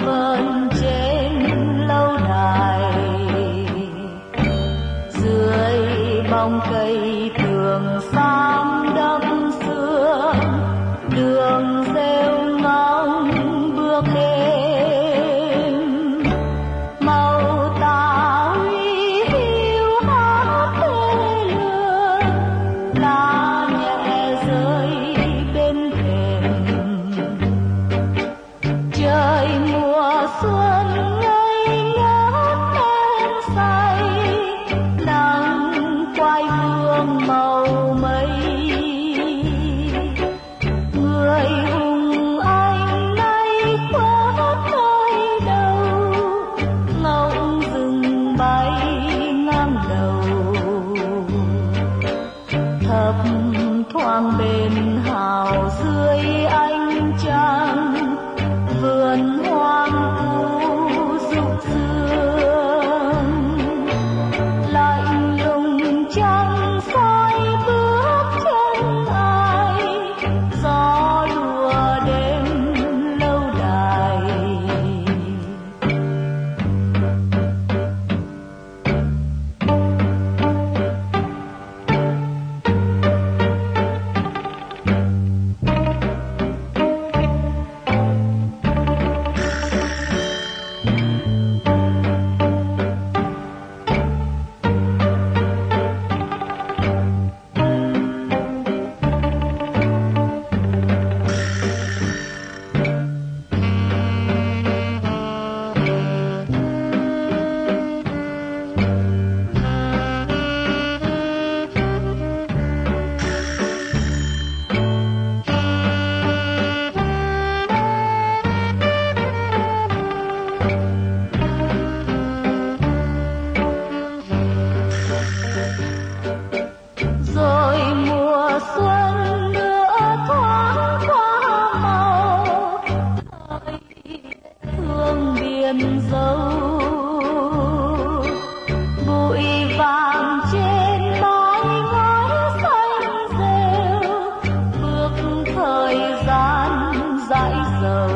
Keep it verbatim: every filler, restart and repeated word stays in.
vờn trên lâu đài, dưới bóng cây tường xám đất xưa, đường rêu ngóng bước đêm, màu táo hiu hát thê lương, lá nhẹ rơi bên thềm. Trời mùa xuân ngây ngất đêm say, nắng quay vương màu mây. Người hùng anh nay khuất nơi đâu, ngỗng rừng bay ngang đầu. Thấp thoáng bên hào dưới ánh trăng, vườn hoang vu rụng sương. Lạnh lùng trăng soi bước chân ai, gió lùa đêm lâu đài. Rồi mùa xuân nữa thoáng qua màu, thời thương biển dâu. Bụi vàng trên mái ngói xanh rêu, bước thời gian dãi dầu.